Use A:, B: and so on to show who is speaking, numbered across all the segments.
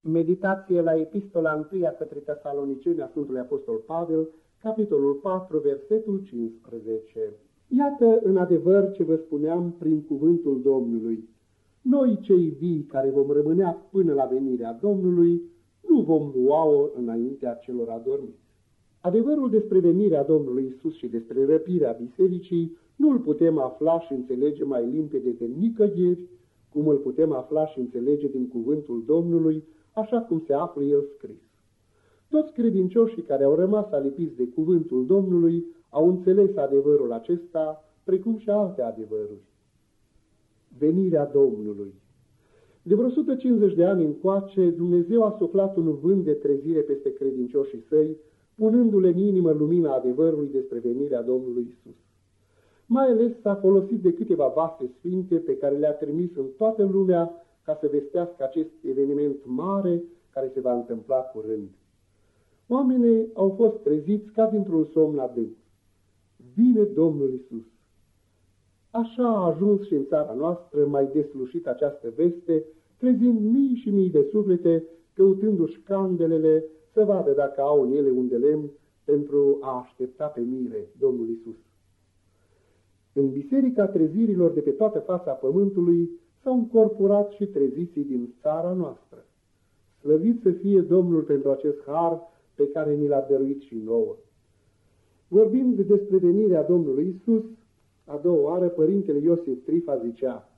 A: Meditație la Epistola 1 către Tesaloniceni a Sfântului Apostol Pavel, capitolul 4, versetul 15. Iată în adevăr ce vă spuneam prin cuvântul Domnului. Noi cei vii care vom rămânea până la venirea Domnului, nu vom lua-o înaintea celor adormiți. Adevărul despre venirea Domnului Isus și despre răpirea bisericii nu îl putem afla și înțelege mai limpede de nicăieri, cum îl putem afla și înțelege din cuvântul Domnului, așa cum se află el scris. Toți credincioșii care au rămas alipiți de cuvântul Domnului au înțeles adevărul acesta, precum și alte adevăruri. Venirea Domnului. De vreo 150 de ani încoace, Dumnezeu a suflat un vânt de trezire peste credincioșii săi, punându-le în inimă lumina adevărului despre venirea Domnului Isus. Mai ales s-a folosit de câteva vase sfinte pe care le-a trimis în toată lumea ca să vestească acest eveniment mare care se va întâmpla curând. Oamenii au fost treziți ca dintr-un somn adânc. Vine Domnul Isus. Așa a ajuns și în țara noastră mai deslușit această veste, trezind mii și mii de suflete, căutându-și candelele să vadă dacă au în ele un de lemn pentru a aștepta pe mire Domnul Isus. În biserica trezirilor de pe toată fața pământului s-au încorporat și treziții din țara noastră. Slăvit să fie Domnul pentru acest har pe care ni l-a dăruit și nouă. Vorbind despre venirea Domnului Isus, a doua oară, Părintele Iosif Trifa zicea: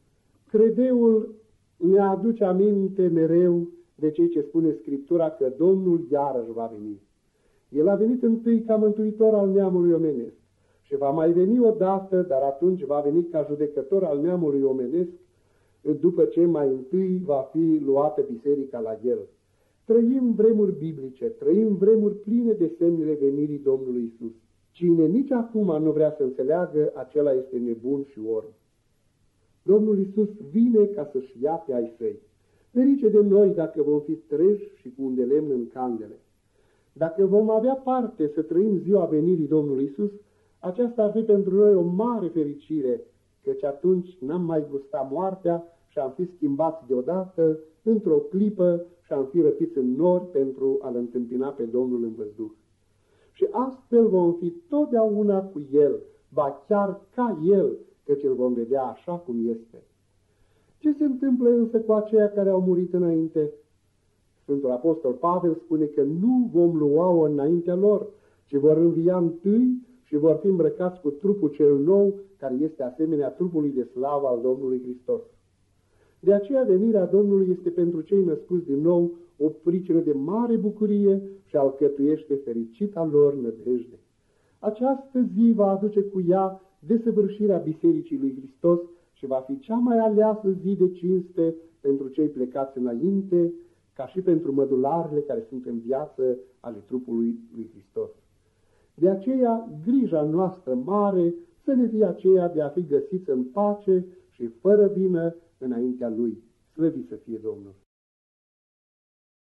A: credeul ne aduce aminte mereu de cei ce spune Scriptura că Domnul iarăși va veni. El a venit întâi ca mântuitor al neamului omenesc și va mai veni odată, dar atunci va veni ca judecător al neamului omenesc, după ce mai întâi va fi luată biserica la el. Trăim vremuri biblice, trăim vremuri pline de semnele venirii Domnului Isus. Cine nici acum nu vrea să înțeleagă, acela este nebun și orb. Domnul Isus vine ca să-și ia pe ai săi. Ferice de noi dacă vom fi treji și cu un de lemn în candele. Dacă vom avea parte să trăim ziua venirii Domnului Isus, aceasta ar fi pentru noi o mare fericire, căci atunci n-am mai gustat moartea și am fi schimbați deodată într-o clipă și am fi răpiți în nori pentru a-L întâmpina pe Domnul în văzduh. Și astfel vom fi totdeauna cu El, ba chiar ca El, căci îl vom vedea așa cum este. Ce se întâmplă însă cu aceia care au murit înainte? Sfântul Apostol Pavel spune că nu vom lua-o înaintea lor, ci vor învia întâi și vor fi îmbrăcați cu trupul cel nou, care este asemenea trupului de slavă al Domnului Hristos. De aceea venirea Domnului este pentru cei născuți din nou o pricină de mare bucurie și alcătuiește fericita lor nădejde. Această zi va aduce cu ea desăvârșirea Bisericii lui Hristos și va fi cea mai aleasă zi de cinste pentru cei plecați înainte, ca și pentru mădularele care sunt în viață ale trupului lui Hristos. De aceea, grija noastră mare să ne fie aceea de a fi găsiți în pace și fără vină înaintea Lui. Slăvit să fie Domnul!